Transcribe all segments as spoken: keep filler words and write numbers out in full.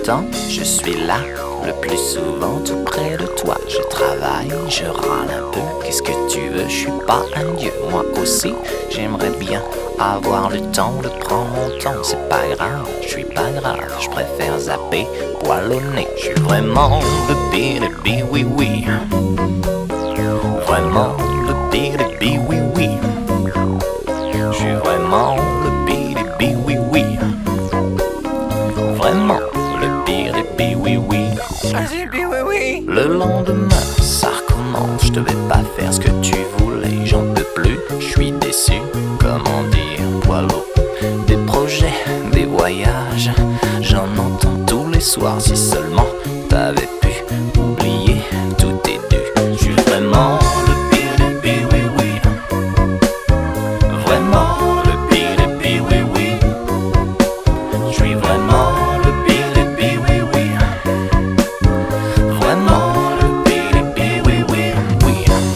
temps, je suis là, le plus souvent tout près de toi. Je travaille, je râle un peu, qu'est-ce que tu veux, je suis pas un dieu. Moi aussi, j'aimerais bien avoir le temps de prendre mon temps. C'est pas grave, je suis pas grave, je préfère zapper, poil au nez. Je suis vraiment le bi-de-bi, oui oui. Vraiment le bi-de-bi, oui oui. Je suis vraiment le bi-de-bi, oui oui. Vraiment le bi-de-bi, oui oui. Le lendemain, ça recommence, je devais pas faire ce que tu voulais. J'en peux plus, je suis déçu, comment dire, poil au. Des projets, des voyages, j'en entends tous les soirs. Si seulement t'avais pu oublier, tout est dû. Je suis vraiment le bi-de-bi, oui oui. Vraiment le bi-de-bi, oui oui. Je suis vraiment le bi-de-bi, oui oui. Vraiment le bi-de-bi, oui oui oui.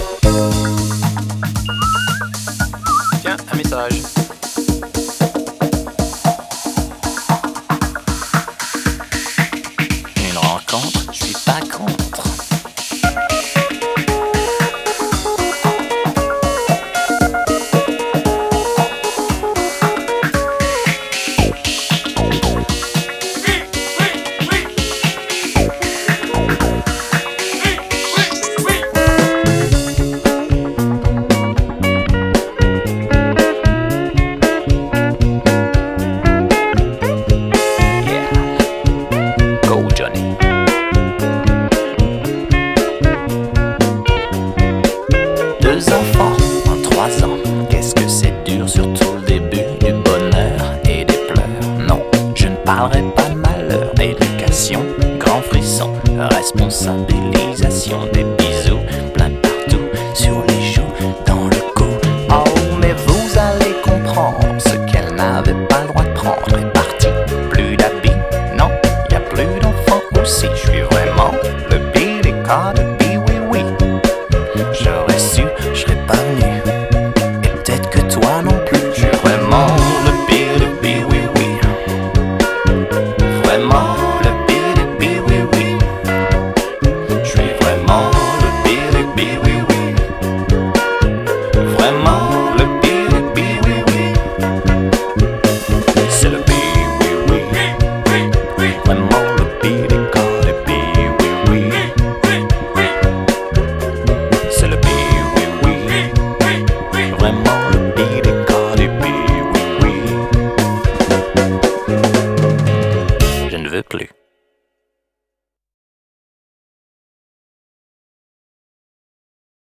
Tiens, un message. Une rencontre, je suis pas contre. Yeah, go Johnny. Deux enfants en trois ans, qu'est-ce que c'est dur, surtout le début, du bonheur et des pleurs. Non, je ne parlerai pas de malheur, éducation, grand frisson, responsabilisation des bisous.